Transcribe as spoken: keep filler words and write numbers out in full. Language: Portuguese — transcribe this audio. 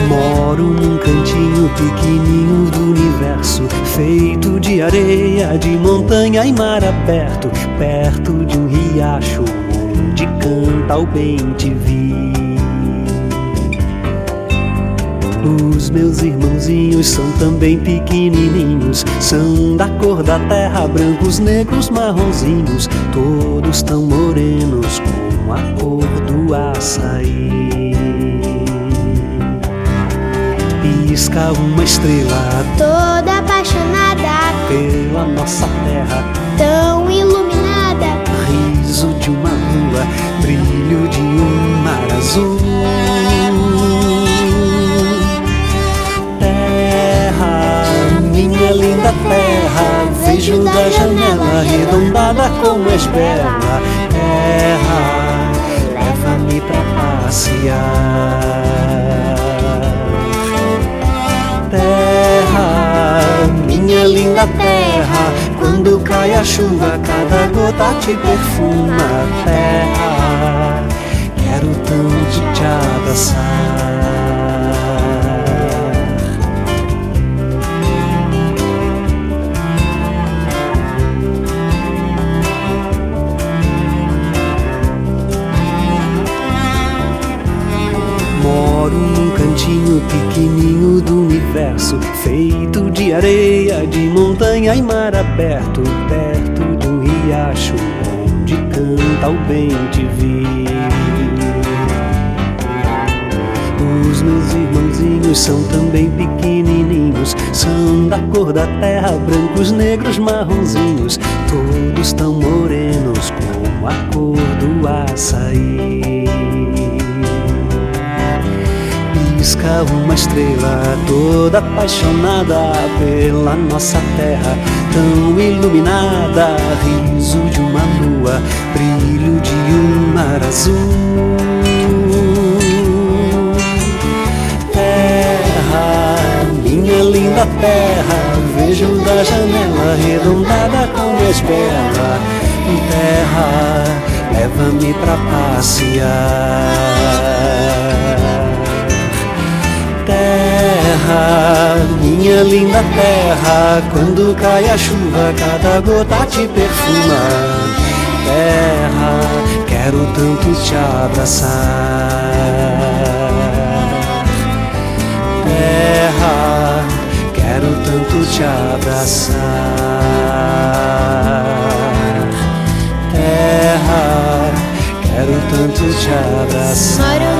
Moro num cantinho pequenininho do universo, feito de areia, de montanha e mar aberto, perto de um riacho onde canta o bem-te-vi. Os meus irmãozinhos são também pequenininhos, são da cor da terra, brancos, negros, marronzinhos, todos tão morenos como a cor do açaí. Pisca uma estrela, toda apaixonada pela nossa terra, tão iluminada. Riso de uma lua, brilho de um mar azul. Terra, minha linda terra, vejo da janela arredondada como és bela. Terra, leva-me pra passear. Terra, minha linda terra, quando cai a chuva, cada gota te perfuma. Terra, quero tanto te abraçar. Moro num cantinho pequenininho do universo, feito de areia, de montanha e mar aberto, perto de um riacho onde canta o bem-te-vi. Os meus irmãozinhos são também pequenininhos, são da cor da terra, brancos, negros, marronzinhos, todos tão morenos como a cor do açaí. Pisca uma estrela, toda apaixonada pela nossa terra, tão iluminada, riso de uma lua, brilho de um mar azul. Terra, minha linda terra, vejo da janela arredondada como és bela. Terra, leva-me pra passear. Terra, minha linda terra, quando cai a chuva, cada gota te perfuma. Terra, quero tanto te abraçar. Terra, quero tanto te abraçar. Terra, quero tanto te abraçar.